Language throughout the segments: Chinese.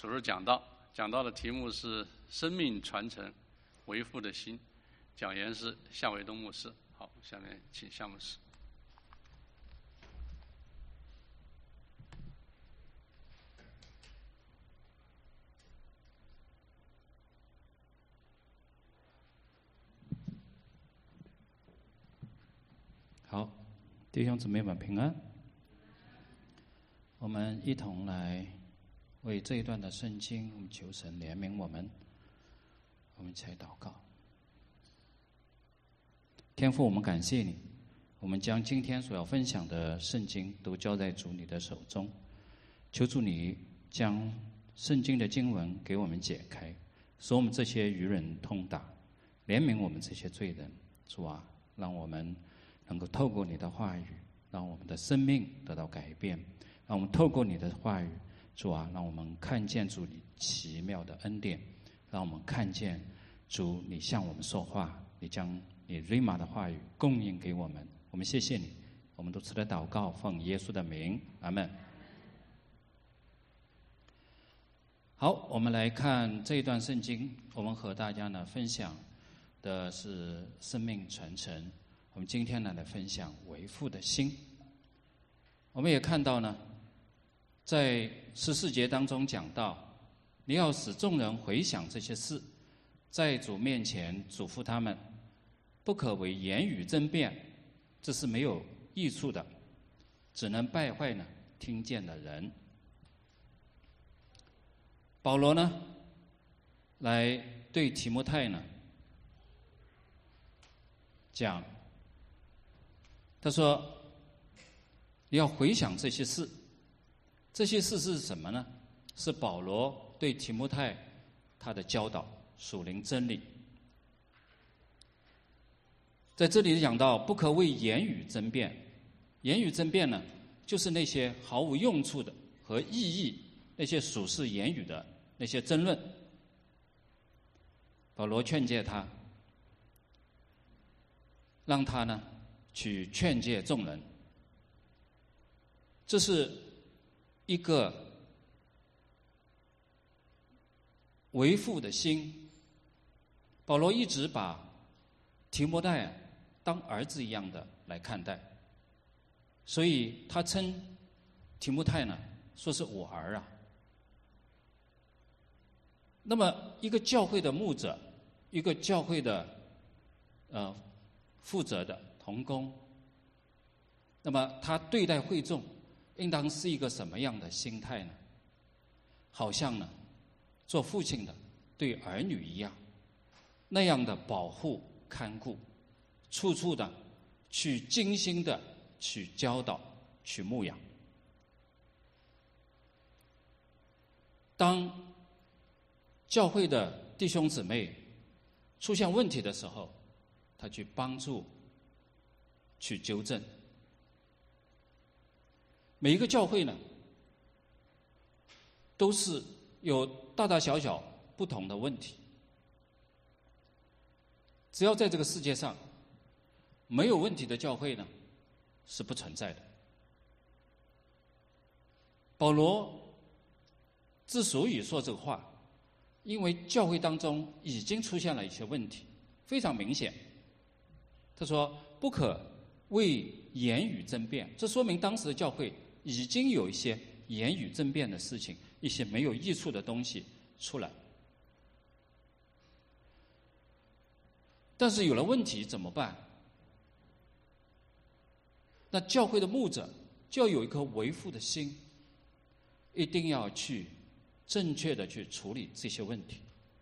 主日讲道，讲道的题目是生命传承，为父的心，讲员是夏伟东牧师。好，下面请夏牧师。 好，弟兄姊妹们平安。我们一同来为这一段的圣经，我们求神怜悯我们。我们一起来祷告。天父，我们感谢你，我们将今天所要分享的圣经都交在主你的手中，求主你将圣经的经文给我们解开，使我们这些愚人通达，怜悯我们这些罪人。主啊，让我们能够透过你的话语，让我们的生命得到改变，让我们透过你的话语，主啊，让我们看见主你奇妙的恩典，让我们看见主你向我们说话，你将你瑞玛的话语供应给我们。我们谢谢你，我们都持着祷告，奉耶稣的名，阿们。好，我们来看这一段圣经，我们和大家呢分享的是生命传承。我们今天呢来分享为父的心。我们也看到呢，在14节当中讲到，你要使众人回想这些事，在主面前嘱咐他们，不可为言语争辩，这是没有益处的，只能败坏呢听见的人。保罗呢来对提摩太呢讲，他说你要回想这些事。这些事是什么呢？是保罗对提摩太他的教导，属灵真理。在这里讲到不可为言语争辩。言语争辩呢，就是那些毫无用处的和意义，那些属世言语的那些争论。保罗劝诫他，让他呢去劝诫众人。这是一个为父的心。保罗一直把提摩太当儿子一样的来看待，所以他称提摩太呢说是我儿啊。那么一个教会的牧者，一个教会的负责的同工，那么他对待会众应当是一个什么样的心态呢？好像呢做父亲的对儿女一样，那样的保护看顾，处处的去精心的去教导，去牧养。当教会的弟兄姊妹出现问题的时候，他去帮助，去纠正。每一个教会呢，都是有大大小小不同的问题。只要在这个世界上没有问题的教会呢，是不存在的。保罗之所以说这个话，因为教会当中已经出现了一些问题，非常明显。他说不可为言语争辩，这说明当时的教会已经有一些言语争辩的事情，一些没有益处的东西出来。但是有了问题怎么办？那教会的牧者就要有一颗为父的心，一定要去正确的去处理这些问题。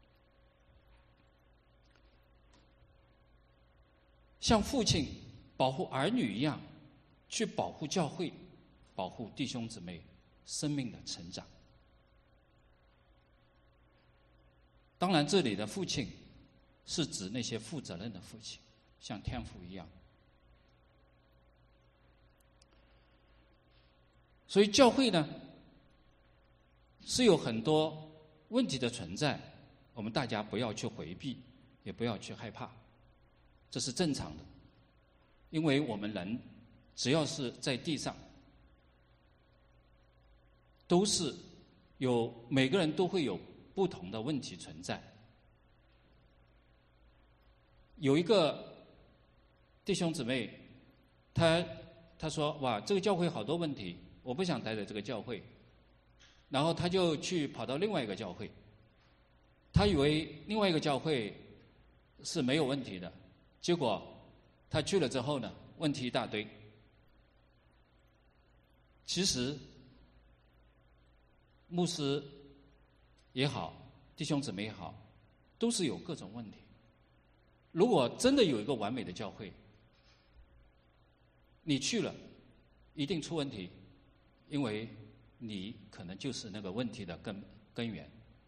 像父亲保护儿女一样，去保护教会，保护弟兄姊妹生命的成长。当然这里的父亲是指那些负责任的父亲，像天父一样。所以教会呢是有很多问题的存在，我们大家不要去回避，也不要去害怕，这是正常的。因为我们人只要是在地上，都是每个人都会有不同的问题存在。有一个弟兄姊妹，他说：“哇，这个教会好多问题，我不想待在这个教会。”然后他就跑到另外一个教会，他以为另外一个教会是没有问题的，结果他去了之后呢，问题一大堆。其实牧师也好，弟兄姊妹也好，都是有各种问题。如果真的有一个完美的教会，你去了一定出问题，因为你可能就是那个问题的根源。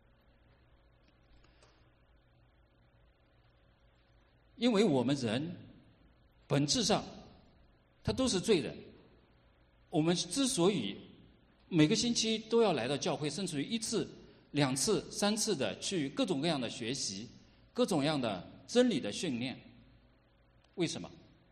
因为我们人本质上他都是罪人，我们之所以每个星期都要来到教会，甚至于1次、2次、3次的去各种各样的学习，各种各样的真理的训练，为什么？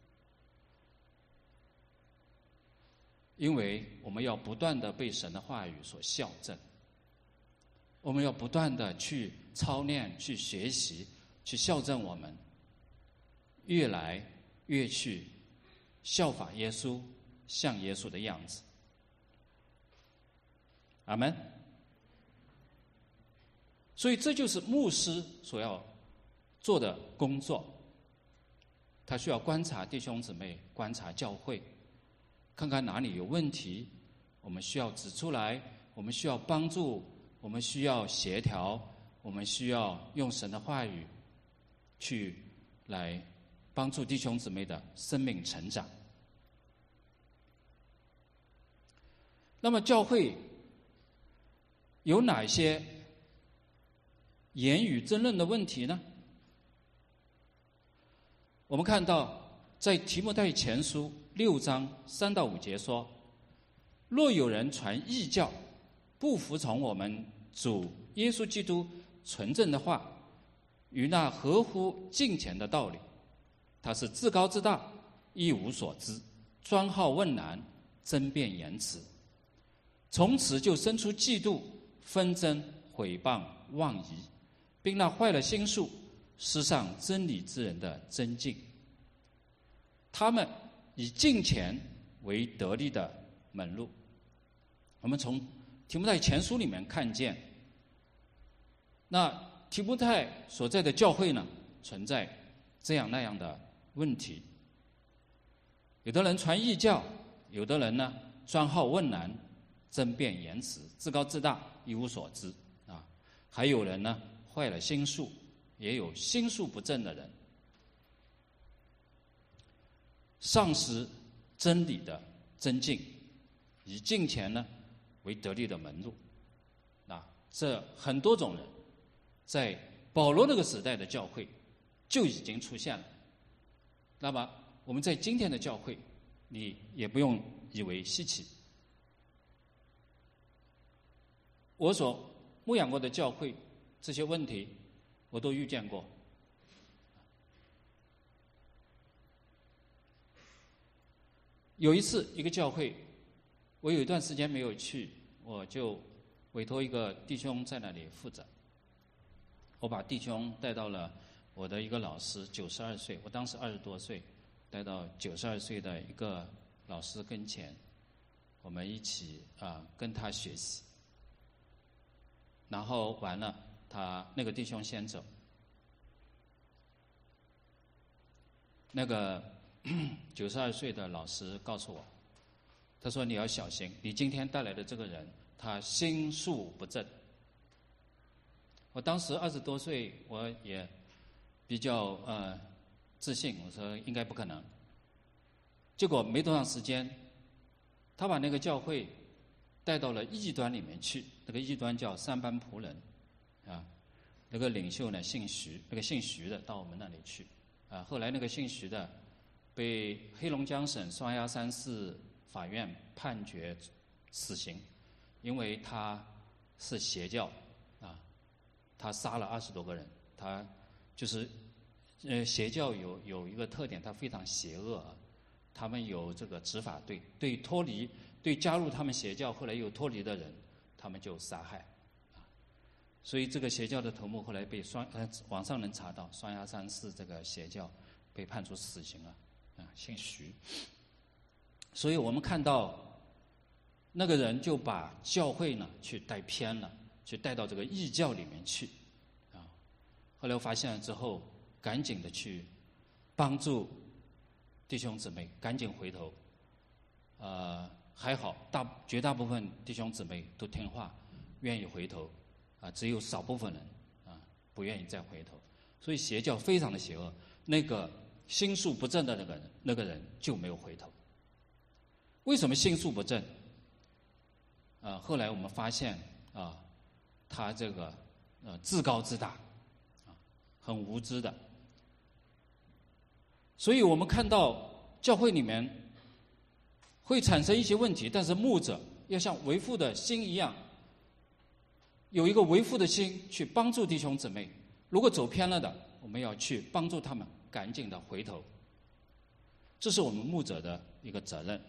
因为我们要不断的被神的话语所校正，我们要不断的去操练、去学习、去校正我们，越来越去效法耶稣，像耶稣的样子。阿们。所以这就是牧师所要做的工作，他需要观察弟兄姊妹，观察教会，看看哪里有问题，我们需要指出来，我们需要帮助，我们需要协调，我们需要用神的话语去来帮助弟兄姊妹的生命成长。那么教会有哪些言语争论的问题呢？我们看到在提摩太前书6章3到5节说：若有人传异教，不服从我们主耶稣基督纯正的话与那合乎敬虔的道理，他是自高自大，一无所知，专好问难，争辩言辞，从此就生出嫉妒、纷争、毁谤、妄疑，并那坏了心术、失丧真理之人的真境。他们以敬虔为得利的门路。我们从提摩太前书里面看见，那提摩太所在的教会呢，存在这样那样的问题。有的人传异教，有的人呢专好问难，争辩言辞，自高自大，一无所知啊。还有人呢坏了心术，也有心术不正的人，丧失真理的真境，以敬虔呢为得利的门路。啊，这很多种人在保罗那个时代的教会就已经出现了。那么我们在今天的教会，你也不用以为稀奇。我所牧养过的教会，这些问题我都遇见过。有一次，一个教会，我有一段时间没有去，我就委托一个弟兄在那里负责。我把弟兄带到了我的一个老师，92岁，我当时20多岁，带到92岁的一个老师跟前，我们一起跟他学习。然后完了，他那个弟兄先走，那个92岁的老师告诉我，他说你要小心，你今天带来的这个人，他心术不正。我当时20多岁，我也比较自信，我说应该不可能。结果没多长时间，他把那个教会带到了异端里面去，那个异端叫三班仆人，啊，那个领袖呢姓徐，那个姓徐的到我们那里去，啊，后来那个姓徐的被黑龙江省双鸭山市法院判决死刑，因为他是邪教，啊，他杀了20多个人，他就是邪教有一个特点，它非常邪恶，他们有这个执法队，对加入他们邪教后来又脱离的人，他们就杀害所以这个邪教的头目后来被网上能查到，双鸭山寺这个邪教被判处死刑了，姓徐。所以我们看到那个人就把教会呢去带偏了，去带到这个异教里面去，后来我发现了之后，赶紧的去帮助弟兄姊妹，赶紧回头。还好，绝大部分弟兄姊妹都听话，愿意回头，只有少部分人不愿意再回头。所以邪教非常的邪恶，那个心术不正的那个人就没有回头。为什么心术不正？后来我们发现他这个自高自大，很无知的。所以我们看到教会里面会产生一些问题，但是牧者要像为父的心一样，有一个为父的心去帮助弟兄姊妹。如果走偏了的，我们要去帮助他们赶紧的回头，这是我们牧者的一个责任。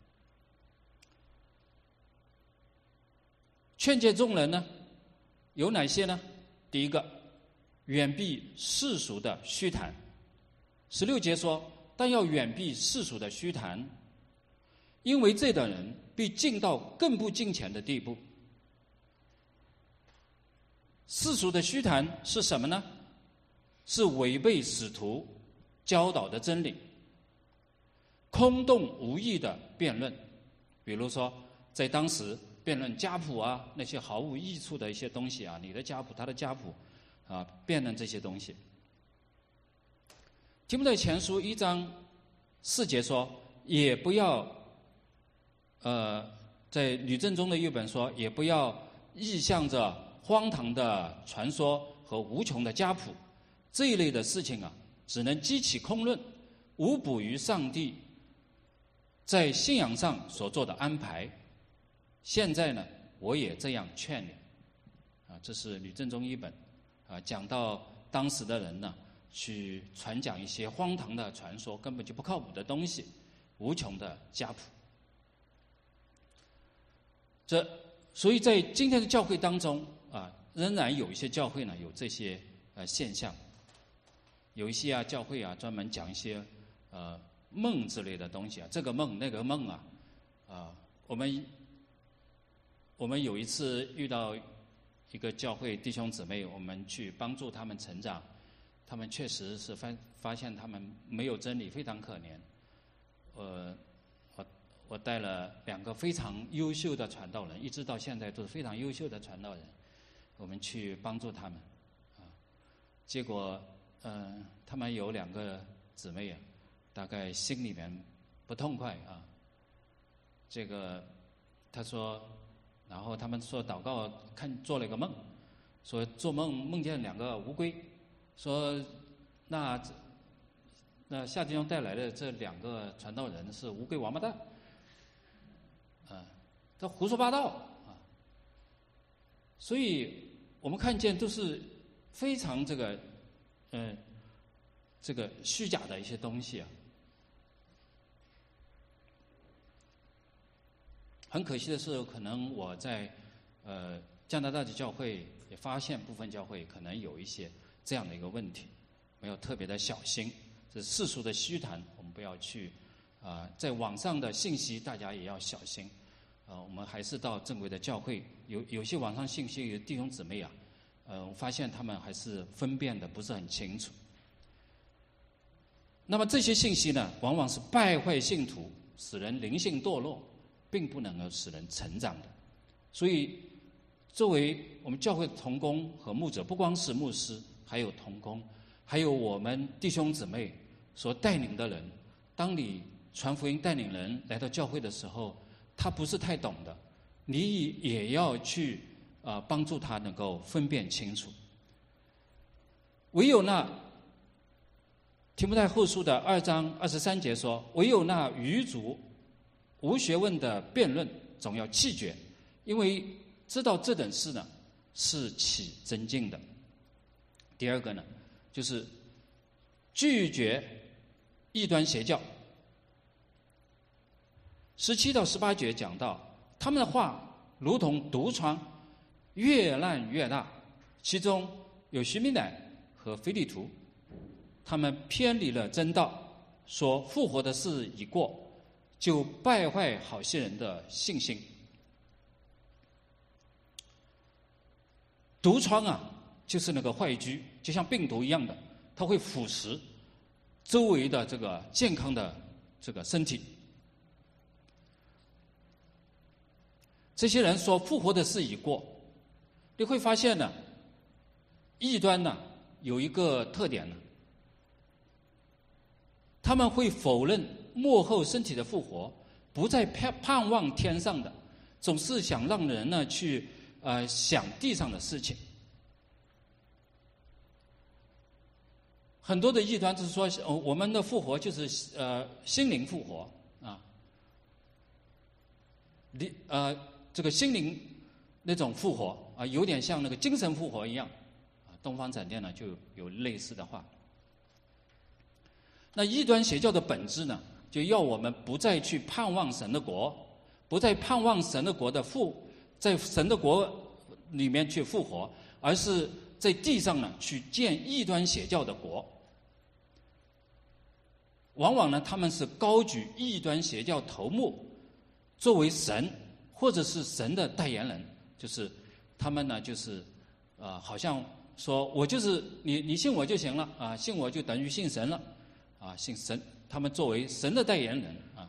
劝诫众人呢，有哪些呢？第一个，远避世俗的虚谈。16节说，但要远避世俗的虚谈，因为这等人必进到更不敬虔的地步。世俗的虚谈是什么呢？是违背使徒教导的真理，空洞无益的辩论。比如说在当时辩论家谱那些毫无益处的一些东西你的家谱他的家谱辩论这些东西。提摩太前书1章4节说，也不要在吕正中的译本说，也不要臆向着荒唐的传说和无穷的家谱，这一类的事情只能激起空论，无补于上帝在信仰上所做的安排。现在呢，我也这样劝你这是吕正中译本讲到当时的人呢去传讲一些荒唐的传说，根本就不靠谱的东西，无穷的家谱。所以在今天的教会当中仍然有一些教会呢有这些现象，有一些教会专门讲一些梦之类的东西这个梦那个梦我们有一次遇到一个教会弟兄姊妹，我们去帮助他们成长，他们确实是发现他们没有真理，非常可怜。我带了2个非常优秀的传道人，一直到现在都是非常优秀的传道人，我们去帮助他们结果他们有2个姊妹大概心里面不痛快这个他说，然后他们说祷告做了一个梦，说做梦见2个乌龟，说那夏弟兄带来的这2个传道人是乌龟王八蛋他胡说八道所以我们看见都是非常这个虚假的一些东西很可惜的是，可能我在加拿大的教会也发现部分教会可能有一些这样的一个问题，没有特别的小心。这世俗的虚谈我们不要去在网上的信息大家也要小心我们还是到正规的教会。有些网上信息有弟兄姊妹我发现他们还是分辨的不是很清楚。那么这些信息呢，往往是败坏信徒，使人灵性堕落，并不能够使人成长的。所以作为我们教会的同工和牧者，不光是牧师，还有同工，还有我们弟兄姊妹所带领的人，当你传福音带领人来到教会的时候，他不是太懂的，你也要去帮助他能够分辨清楚。唯有那提摩太后书的2章23节说，唯有那愚拙无学问的辩论总要弃绝，因为知道这等事呢是起争竞的。第2个呢，就是拒绝异端邪教。17到18节讲到，他们的话如同毒疮，越烂越大， 其中有徐明乃和腓利图，他们偏离了真道，说复活的事已过，就败坏好些人的信心。毒疮啊，就是那个坏疽，就像病毒一样的，它会腐蚀周围的这个健康的这个身体。这些人说复活的事已过，你会发现呢，异端呢有一个特点呢，他们会否认末后身体的复活，不再盼望天上的，总是想让人呢去想地上的事情。很多的异端就是说，我们的复活就是心灵复活啊，这个心灵那种复活啊，有点像那个精神复活一样啊。东方闪电呢就有类似的话。那异端邪教的本质呢，就要我们不再去盼望神的国，不再盼望神的国的在神的国里面去复活，而是在地上呢去建异端邪教的国。往往呢，他们是高举异端邪教头目作为神或者是神的代言人，就是他们呢就是好像说我就是你信我就行了啊，信我就等于信神了啊，信神，他们作为神的代言人啊。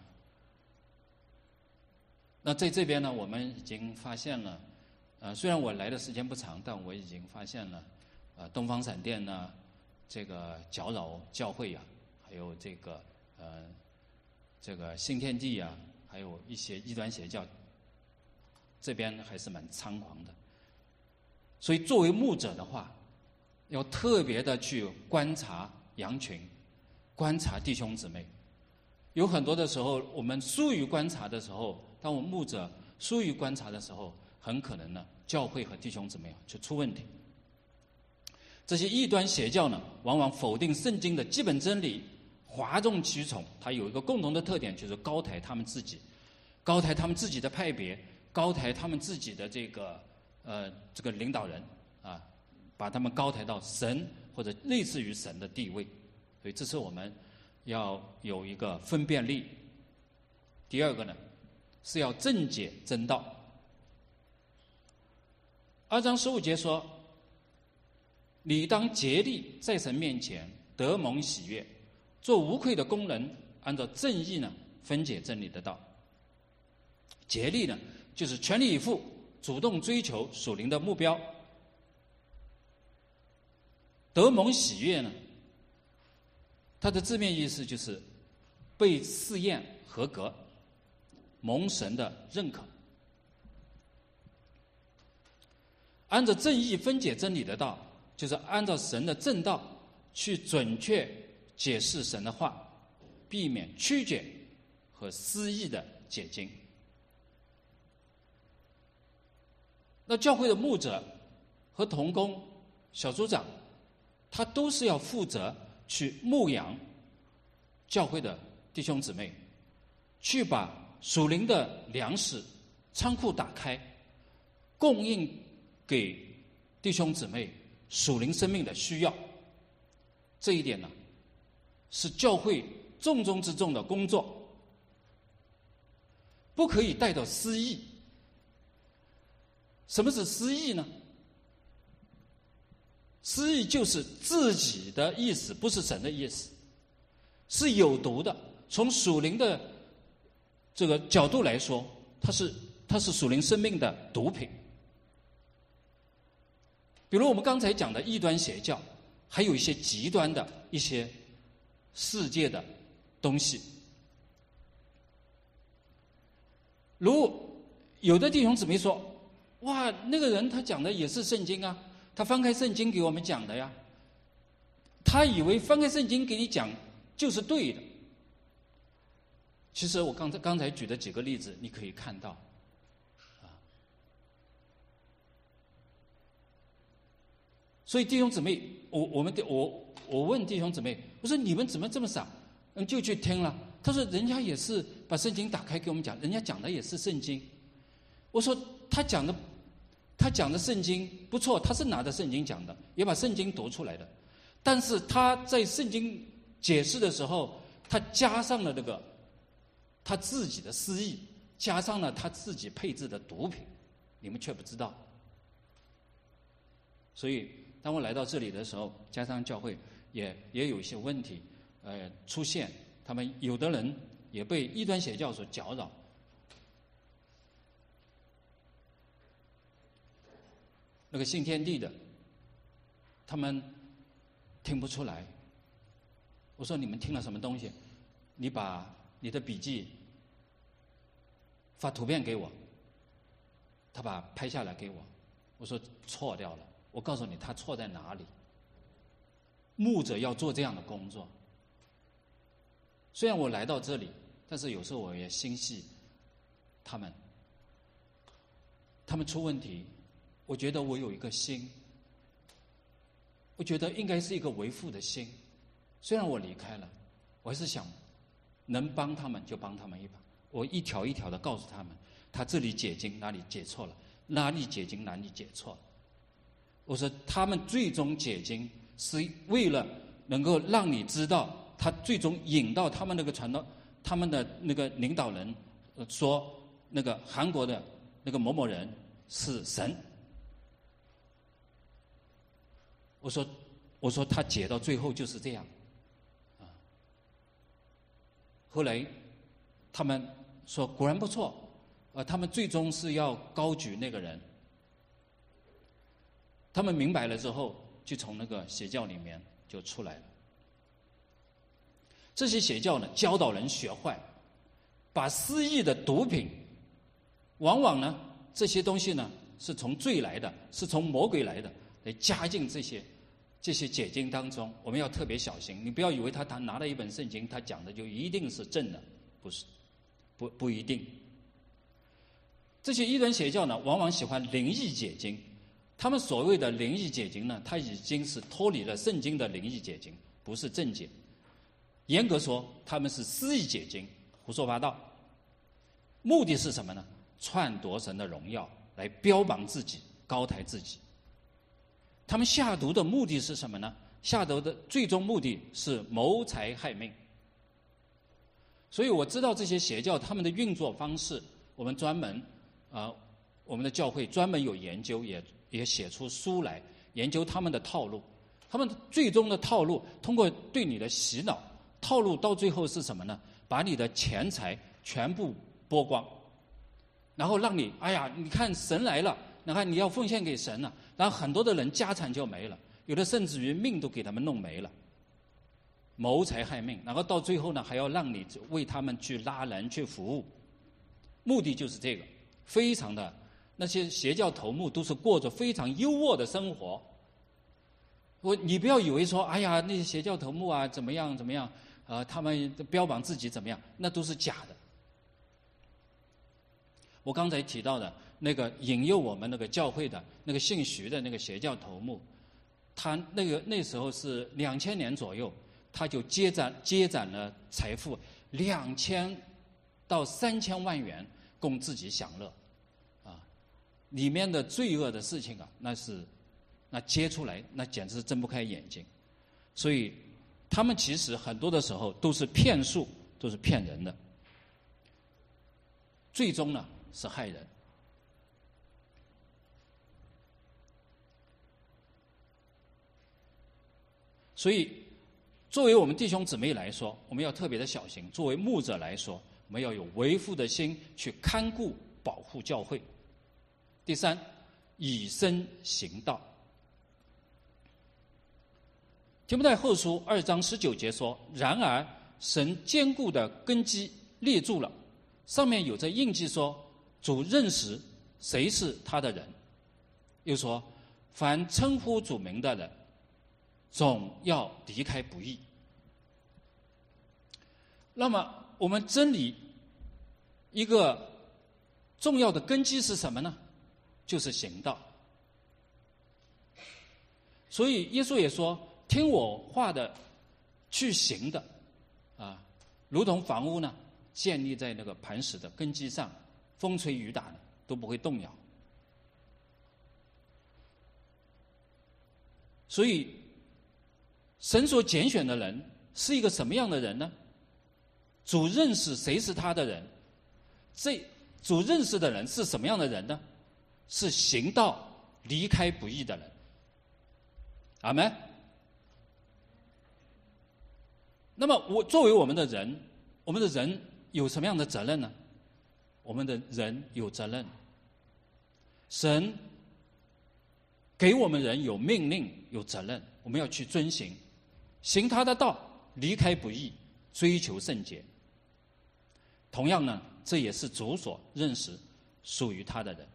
那在这边呢，我们已经发现了，虽然我来的时间不长，但我已经发现了，东方闪电呢，这个搅扰教会呀，还有这个新天地呀，还有一些异端邪教，这边还是蛮猖狂的。所以作为牧者的话，要特别的去观察羊群，观察弟兄姊妹。有很多的时候，我们疏于观察的时候，当我们牧者疏于观察的时候，很可能呢，教会和弟兄姊妹就出问题。这些异端邪教呢，往往否定圣经的基本真理，哗众取宠。它有一个共同的特点，就是高抬他们自己，高抬他们自己的派别，高抬他们自己的这个领导人啊，把他们高抬到神或者类似于神的地位。所以这是我们要有一个分辨力。第二个呢，是要正解真道。2章15节说，你当竭力在神面前得蒙喜悦，做无愧的工人，按照正义呢分解真理的道。竭力呢，就是全力以赴，主动追求属灵的目标。得蒙喜悦呢，它的字面意思就是被试验合格，蒙神的认可。按照正义分解真理的道，就是按照神的正道去准确解释神的话，避免曲解和失意的解经。那教会的牧者和同工、小组长，他都是要负责去牧养教会的弟兄姊妹，去把属灵的粮食仓库打开，供应给弟兄姊妹属灵生命的需要。这一点呢，是教会重中之重的工作，不可以带到私意。什么是私意呢？私意就是自己的意思，不是神的意思，是有毒的。从属灵的这个角度来说，它是属灵生命的毒品。比如我们刚才讲的异端邪教，还有一些极端的一些世界的东西。如有的弟兄姊妹说，哇，那个人他讲的也是圣经啊，他翻开圣经给我们讲的呀，他以为翻开圣经给你讲就是对的。其实我刚才举的几个例子你可以看到啊。所以弟兄姊妹，我问弟兄姊妹，我说你们怎么这么傻？就去听了。他说人家也是把圣经打开给我们讲，人家讲的也是圣经。我说他讲的他讲的圣经不错，他是拿着圣经讲的，也把圣经读出来的，但是他在圣经解释的时候，他加上了这个他自己的私意，加上了他自己配置的毒品，你们却不知道。所以当我来到这里的时候，加上教会也有一些问题出现，他们有的人也被异端邪教所搅扰。那个信天地的，他们听不出来。我说你们听了什么东西？你把你的笔记发图片给我。他把拍下来给我。我说错掉了。我告诉你，他错在哪里？牧者要做这样的工作。虽然我来到这里，但是有时候我也心系他们出问题。我觉得我有一个心，我觉得应该是一个为父的心。虽然我离开了，我还是想能帮他们就帮他们一把。我一条一条的告诉他们，他这里解经哪里解错了，哪里解经哪里解错了。我说他们最终解经是为了能够让你知道，他最终引到他们那个传道，他们的那个领导人说那个韩国的那个某某人是神。我说他解到最后就是这样，后来他们说果然不错，他们最终是要高举那个人。他们明白了之后，就从那个邪教里面就出来了。这些邪教呢，教导人学坏，把私意的毒品，往往呢这些东西呢是从罪来的，是从魔鬼来的，来加进这些解经当中。我们要特别小心，你不要以为他拿了一本圣经，他讲的就一定是正的，不是，不一定。这些异端邪教呢，往往喜欢灵异解经。他们所谓的灵异解经呢，它已经是脱离了圣经的灵异解经，不是正解。严格说，他们是私意解经，胡说八道。目的是什么呢？篡夺神的荣耀，来标榜自己，高抬自己。他们下毒的目的是什么呢？下毒的最终目的是谋财害命。所以我知道这些邪教他们的运作方式，我们专门我们的教会专门有研究，也写出书来研究他们的套路。他们最终的套路，通过对你的洗脑，套路到最后是什么呢？把你的钱财全部剥光，然后让你你看神来了，你看你要奉献给神了，然后很多的人家产就没了，有的甚至于命都给他们弄没了，谋财害命。然后到最后呢，还要让你为他们去拉人去服务，目的就是这个。非常的那些邪教头目都是过着非常优渥的生活。你不要以为说那些邪教头目啊怎么样怎么样，他们标榜自己怎么样，那都是假的。我刚才提到的那个引诱我们那个教会的那个姓徐的那个邪教头目，他那时候是2000年左右，他就积攒了财富2000到3000万元供自己享乐，里面的罪恶的事情那揭出来，那简直是睁不开眼睛。所以他们其实很多的时候都是骗术，都是骗人的，最终呢是害人。所以作为我们弟兄姊妹来说，我们要特别的小心。作为牧者来说，我们要有为父的心去看顾保护教会。第三，以身行道。提摩太后书2章19节说：然而神坚固的根基立住了，上面有着印记说，主认识谁是他的人。又说，凡称呼主名的人，总要离开不义。那么我们真理一个重要的根基是什么呢？就是行道。所以耶稣也说，听我话的去行的如同房屋呢建立在那个磐石的根基上，风吹雨打都不会动摇。 所以，神所拣选的人是一个什么样的人呢？主认识谁是他的人，主认识的人是什么样的人呢？是行道离开不义的人。阿们。那么作为我们的人有什么样的责任呢？我们的人有责任，神给我们人有命令有责任，我们要去遵行，行他的道，离开不义，追求圣洁。同样呢，这也是主所认识属于他的人。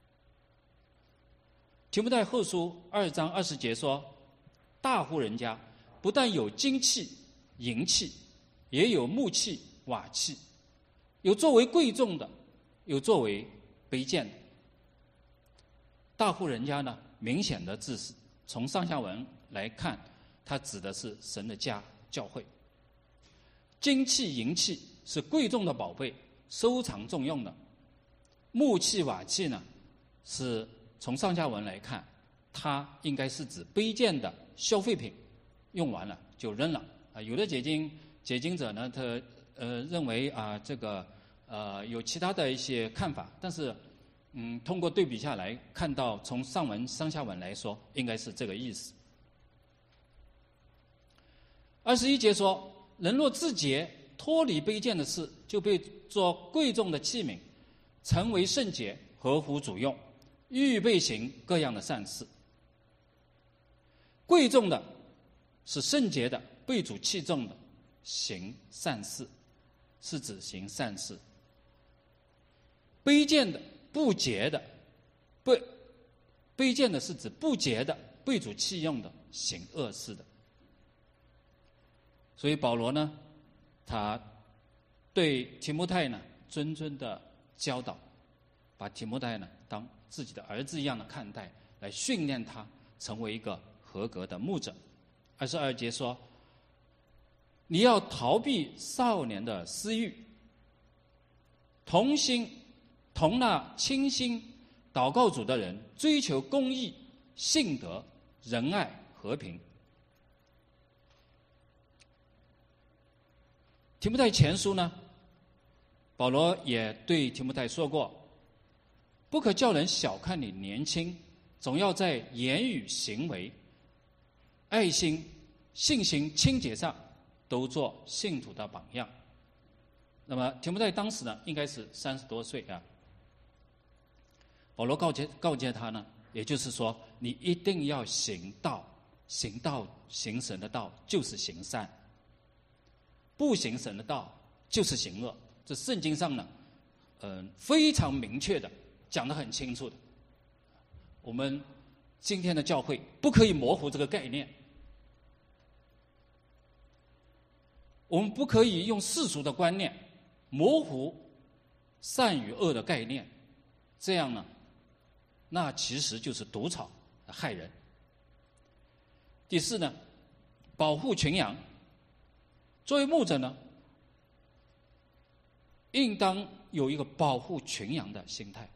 提摩太后书2章20节说，大户人家不但有金器银器，也有木器瓦器，有作为贵重的，有作为卑贱的。大户人家呢，明显的字是从上下文来看，它指的是神的家教会。金器银器是贵重的宝贝，收藏重用的。木器瓦器呢，是从上下文来看，它应该是指卑贱的消费品，用完了就扔了。有的解经者呢，他认为这个有其他的一些看法，但是通过对比下来，看到从上下文来说，应该是这个意思。21节说，人若自洁，脱离卑贱的事，就被做贵重的器皿，成为圣洁，合乎主用，预备行各样的善事。贵重的是圣洁的，被主器重的行善事，是指行善事。卑贱的不洁的，卑贱的是指不洁的，被主弃用的行恶事的。所以保罗呢，他对提摩太呢谆谆的教导，把提摩太呢当自己的儿子一样的看待，来训练他成为一个合格的牧者。22节说，你要逃避少年的私欲，同那清心祷告主的人，追求公义、信德、仁爱、和平。提摩太前书呢，保罗也对提摩太说过，不可叫人小看你年轻，总要在言语、行为、爱心、信心、清洁上都做信徒的榜样。那么提摩太当时呢，应该是30多岁啊。保罗告诫他呢，也就是说，你一定要行道，行神的道就是行善，不行神的道就是行恶。这圣经上呢，非常明确的讲得很清楚的。我们今天的教会不可以模糊这个概念，我们不可以用世俗的观念模糊善与恶的概念，这样呢，那其实就是毒草，害人。第四呢，保护群羊。作为牧者呢，应当有一个保护群羊的心态。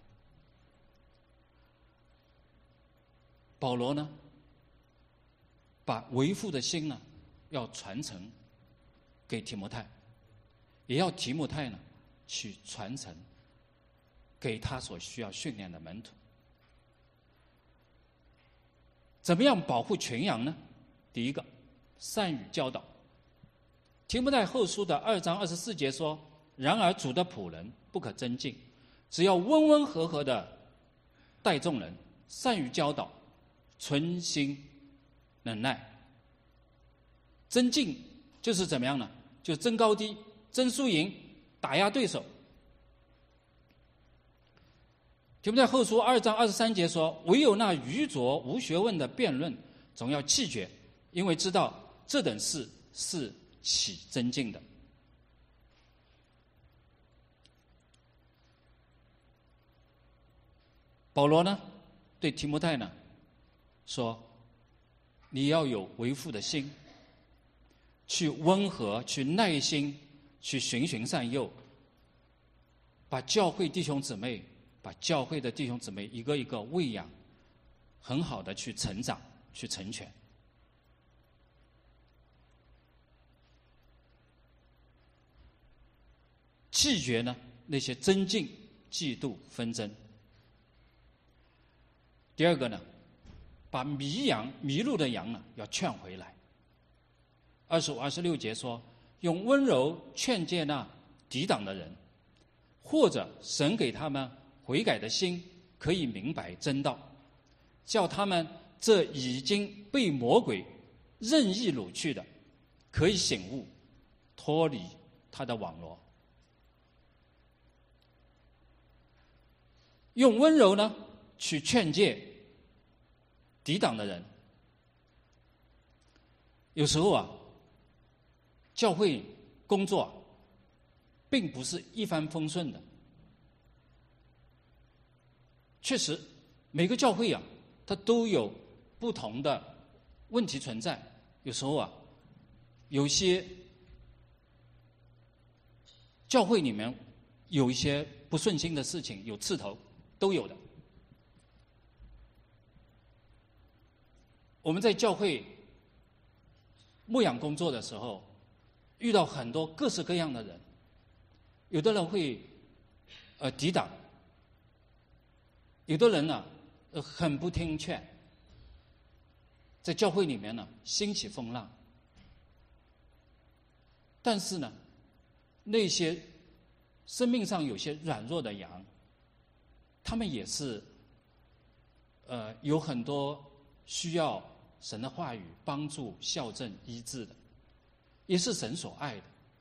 保罗呢，把为父的心呢，要传承给提摩太，也要提摩太呢，去传承给他所需要训练的门徒。怎么样保护群羊呢？第一个，善于教导。提摩太后书的2章24节说，然而主的仆人不可争竞，只要温温和和的待众人，善于教导，存心忍耐。争竞就是怎么样呢？就争高低，争输赢，打压对手。提摩太后书2章23节说，唯有那愚拙无学问的辩论，总要弃绝，因为知道这等事是起争竞的。保罗呢，对提摩太呢说，你要有为父的心，去温和，去耐心，去循循善诱，把教会的弟兄姊妹一个一个喂养，很好的去成长，去成全。 弃绝呢那些争竞、嫉妒、纷争。第二个呢，把迷路的羊呢要劝回来。25、26节说，用温柔劝诫那抵挡的人，或者神给他们悔改的心，可以明白真道，叫他们这已经被魔鬼任意掳去的，可以醒悟，脱离他的网罗。用温柔呢去劝诫抵挡的人。有时候啊，教会工作并不是一帆风顺的。确实，每个教会啊，它都有不同的问题存在。有时候啊，有些教会里面有一些不顺心的事情，有刺头，都有的。我们在教会牧养工作的时候，遇到很多各式各样的人，有的人会抵挡，有的人呢很不听劝，在教会里面呢兴起风浪。但是呢，那些生命上有些软弱的羊，他们也是有很多需要神的话语帮助、校正、医治的，也是神所爱的。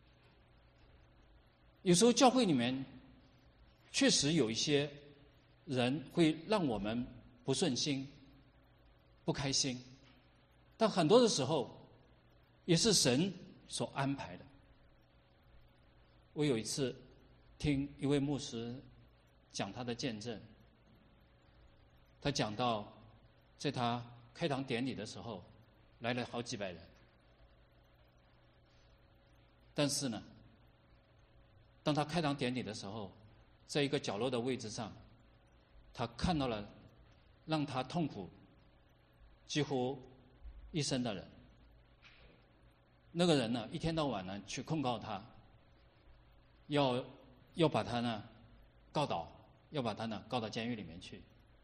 有时候教会里面确实有一些人会让我们不顺心、不开心，但很多的时候也是神所安排的。我有一次听一位牧师讲他的见证，他讲到在他开堂典礼的时候来了好几百人，但是呢，当他开堂典礼的时候，在一个角落的位置上，他看到了让他痛苦几乎一生的人。那个人呢，一天到晚呢去控告他，要把他呢告倒，要把他呢告到监狱里面去。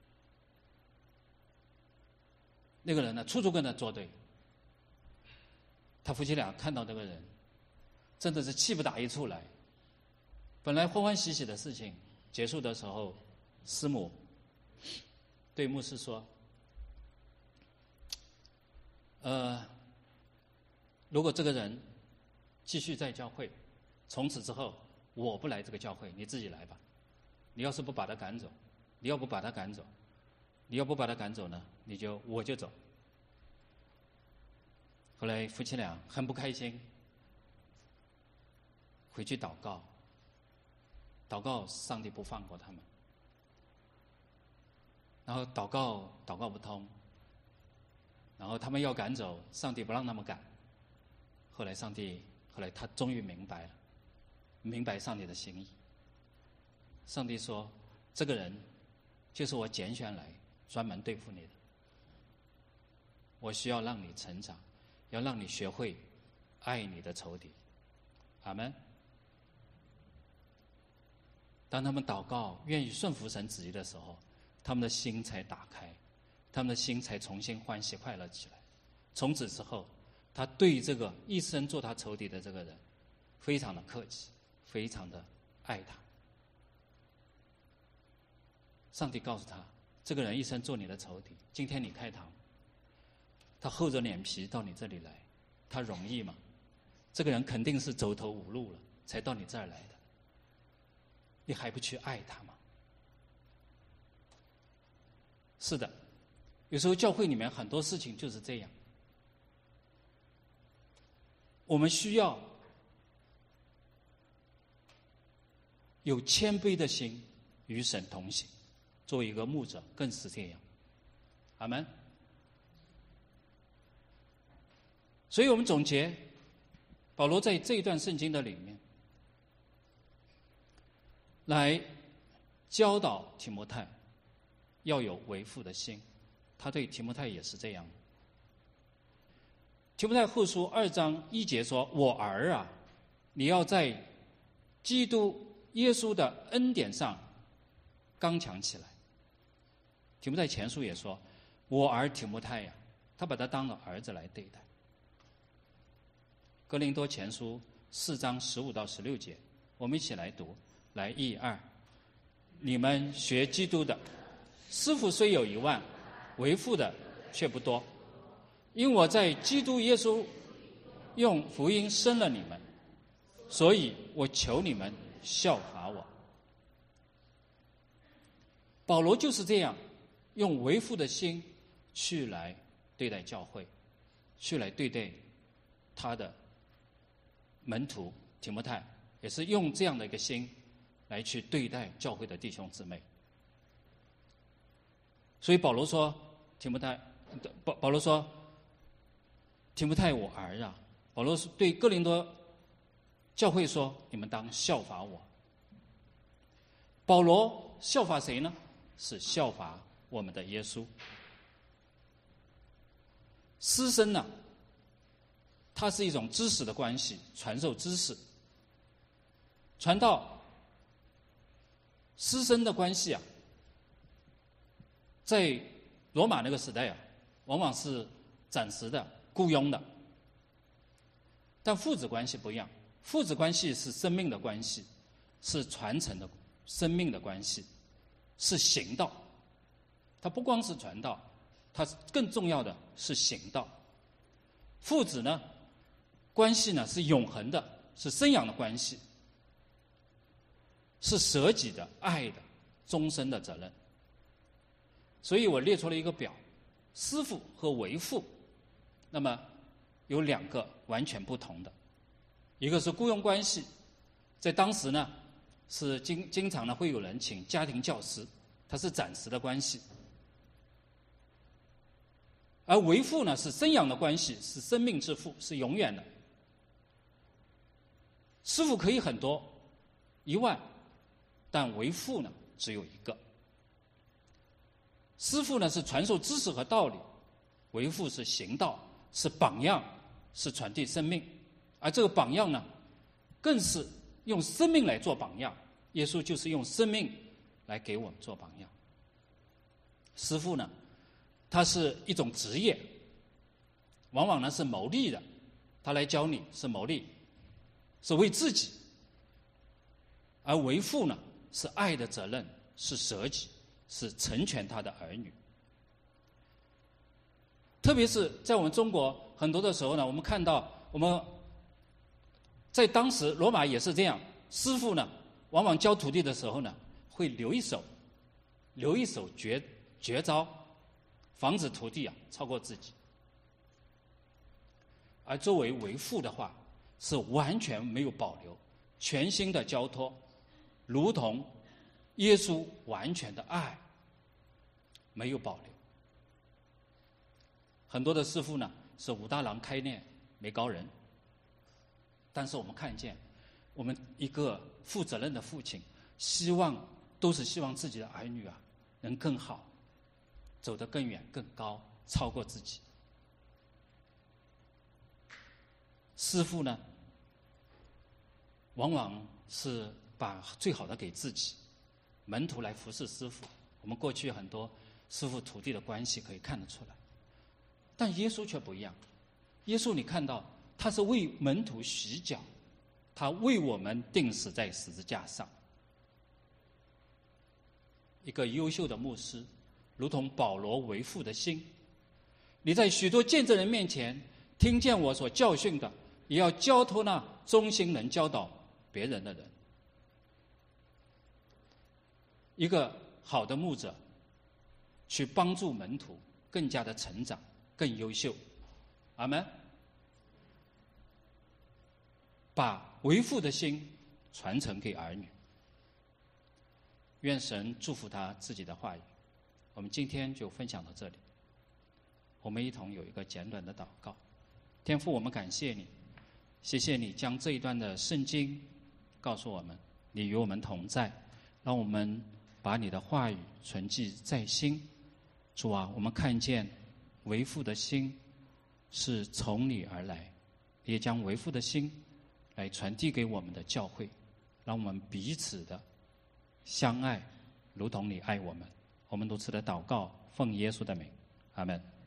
那个人呢处处跟他作对。他夫妻俩看到这个人，真的是气不打一处来。本来欢欢喜喜的事情结束的时候，师母对牧师说：如果这个人继续在教会，从此之后我不来这个教会，你自己来吧。你要是不把他赶走，你要不把他赶走呢，我就走。后来夫妻俩很不开心，回去祷告上帝不放过他们，然后祷告不通，然后他们要赶走，上帝不让他们赶。后来他终于明白上帝的心意。上帝说，这个人就是我拣选来专门对付你的，我需要让你成长，要让你学会爱你的仇敌。阿们。当他们祷告愿意顺服神旨意的时候，他们的心才打开，他们的心才重新欢喜快乐起来。从此之后，他对这个一生做他仇敌的这个人非常的客气，非常的爱他。上帝告诉他，这个人一生做你的仇敌，今天你开堂，他厚着脸皮到你这里来，他容易吗？这个人肯定是走投无路了才到你这儿来的，你还不去爱他吗？是的，有时候教会里面很多事情就是这样，我们需要有谦卑的心与神同行。作为一个牧者更是这样。阿们。所以我们总结，保罗在这一段圣经的里面来教导提摩太要有为父的心，他对提摩太也是这样。提摩太后书2章1节说，我儿啊，你要在基督耶稣的恩典上刚强起来。提摩太前书也说，我儿提摩太呀，他把他当了儿子来对待。哥林多前书4章15到16节，我们一起来读，来1、2。你们学基督的，师傅虽有1万，为父的却不多，因我在基督耶稣用福音生了你们，所以我求你们效法我。保罗就是这样用为父的心去来对待教会，去来对待他的门徒提摩太，也是用这样的一个心来去对待教会的弟兄姊妹。所以保罗说提摩太，保罗说提摩太我儿啊，保罗对哥林多教会说，你们当效法我。保罗效法谁呢？是效法我们的耶稣。师生呢，它是一种知识的关系，传授知识。传道师生的关系啊，在罗马那个时代啊，往往是暂时的、雇佣的。但父子关系不一样，父子关系是生命的关系，是传承的生命的关系，是行道。它不光是传道，它更重要的是行道。父子呢，关系呢是永恒的，是生养的关系，是舍己的、爱的、终身的责任。所以我列出了一个表，师父和为父，那么有2个完全不同的，一个是雇佣关系，在当时呢是经常呢会有人请家庭教师，它是暂时的关系。而为父呢是生养的关系，是生命之父，是永远的。师父可以很多，1万，但为父呢只有1个。师父呢是传授知识和道理，为父是行道，是榜样，是传递生命。而这个榜样呢，更是用生命来做榜样。耶稣就是用生命来给我们做榜样。师父呢，他是一种职业，往往呢是牟利的，他来教你是牟利，是为自己。而为父呢，是爱的责任，是舍己，是成全他的儿女。特别是在我们中国很多的时候呢，我们看到我们在当时罗马也是这样，师傅呢往往教徒弟的时候呢，会留一手绝招，防止徒弟超过自己。而作为为父的话，是完全没有保留，全心的交托，如同耶稣完全的爱，没有保留。很多的师父呢是武大郎开练没高人，但是我们看见我们一个负责任的父亲，都是希望自己的儿女能更好，走得更远更高，超过自己。师父呢往往是把最好的给自己，门徒来服侍师父。我们过去很多师父徒弟的关系可以看得出来，但耶稣却不一样。耶稣你看到他是为门徒洗脚，他为我们钉死在十字架上。一个优秀的牧师，如同保罗为父的心，你在许多见证人面前听见我所教训的，也要交托那忠心能教导别人的人。一个好的牧者去帮助门徒更加的成长，更优秀。阿们。把为父的心传承给儿女。愿神祝福他自己的话语。我们今天就分享到这里，我们一同有一个简短的祷告。天父，我们感谢你，谢谢你将这一段的圣经告诉我们，你与我们同在，让我们把你的话语存记在心。主啊，我们看见为父的心是从你而来，也将为父的心来传递给我们的教会，让让我们彼此的相爱，如同你爱我们。我们如此的祷告，奉耶稣的名，阿门。